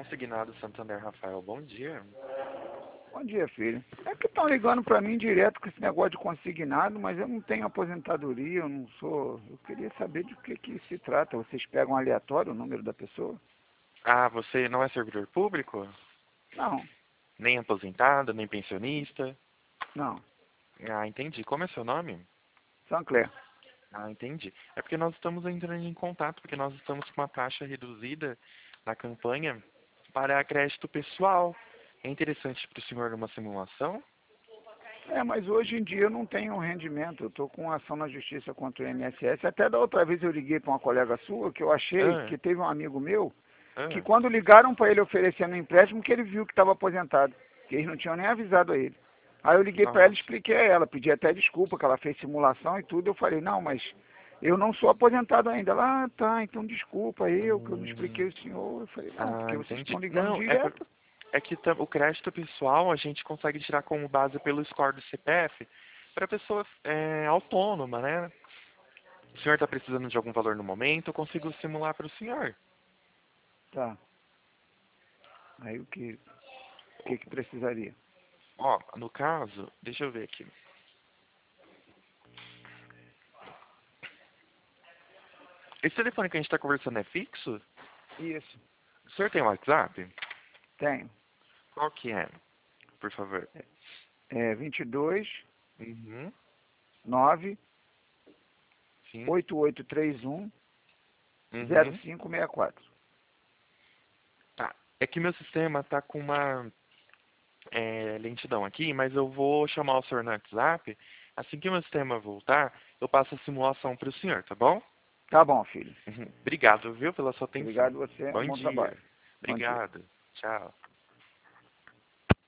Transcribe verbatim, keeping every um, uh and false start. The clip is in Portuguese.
Consignado Santander Rafael, bom dia. Bom dia, filho. É que estão ligando para mim direto com esse negócio de consignado, mas eu não tenho aposentadoria, eu não sou... Eu queria saber de que que se trata. Vocês pegam aleatório o número da pessoa? Ah, você não é servidor público? Não, Nem aposentado, nem pensionista? não. Ah, entendi. Como é seu nome? Sancler. Ah, entendi. É porque nós estamos entrando em contato, porque nós estamos com uma taxa reduzida na campanha para crédito pessoal. É interessante para o senhor numa simulação? É, mas hoje em dia eu não tenho rendimento. Eu estou com ação na justiça contra o I N S S. Até da outra vez eu liguei para uma colega sua, que eu achei Ah, que teve um amigo meu, que ah, quando ligaram para ele oferecendo um empréstimo, que ele viu que estava aposentado. Que eles não tinham nem avisado a ele. Aí eu liguei para ela e nossa. expliquei a ela, pedi até desculpa, que ela fez simulação e tudo. Eu falei, não, mas eu não sou aposentado ainda. Ela, ah, tá, então desculpa eu, que eu não expliquei Hum, o senhor. Eu falei, não, ah, porque vocês entendi. estão ligando Não, é, por- direto. é que tam- o crédito pessoal a gente consegue tirar como base pelo score do C P F para pessoa é, autônoma, né? O senhor está precisando de algum valor no momento, eu consigo simular para o senhor. Tá, aí o que, o que que precisaria? Ó, no caso, deixa eu ver aqui. Esse telefone que a gente está conversando é fixo? Isso, O senhor tem WhatsApp? tenho. Qual que é? Por favor. É vinte e dois, Uhum, nove, sim. oito oito três um, zero Uhum. cinco seis quatro. Tá. É que meu sistema tá com uma é, lentidão aqui, mas eu vou chamar o senhor no WhatsApp. Assim que meu sistema voltar, eu passo a simulação para o senhor, tá bom? Tá bom, filho. Uhum. Obrigado, viu, pela sua atenção. Obrigado a você, Bom bom dia. trabalho. Bom dia. Obrigado. Tchau.